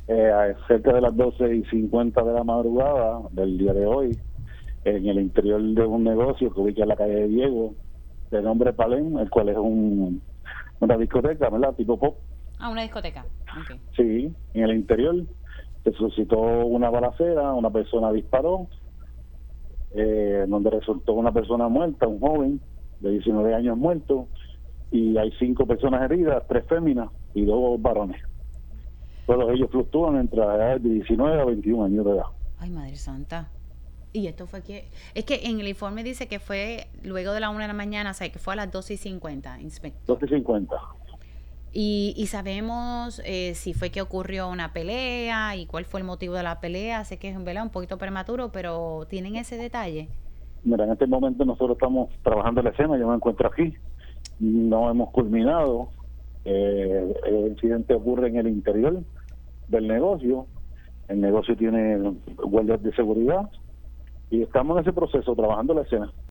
cerca de las 12:50 de la madrugada del día de hoy, en el interior de un negocio que ubica en la calle de Diego, de nombre Palén, el cual es una discoteca, ¿verdad? Tipo pop. Ah, una discoteca. Okay. Sí, en el interior se suscitó una balacera, una persona disparó, donde resultó una persona muerta, un joven de 19 años muerto, y hay 5 personas heridas, 3 féminas y 2 varones. Todos ellos fluctúan entre la edad de 19 a 21 años de edad. Ay, Madre Santa. Y esto fue es que en el informe dice que fue luego de la 1 de la mañana, o sea, que fue a las 12:50, inspector. 12:50. Y sabemos si fue que ocurrió una pelea y cuál fue el motivo de la pelea. Sé que es un poquito prematuro, pero ¿tienen ese detalle? Mira, en este momento nosotros estamos trabajando en la escena, yo me encuentro aquí, no hemos culminado. El incidente ocurre en el interior del negocio. El negocio tiene guardias de seguridad y estamos en ese proceso, trabajando la escena.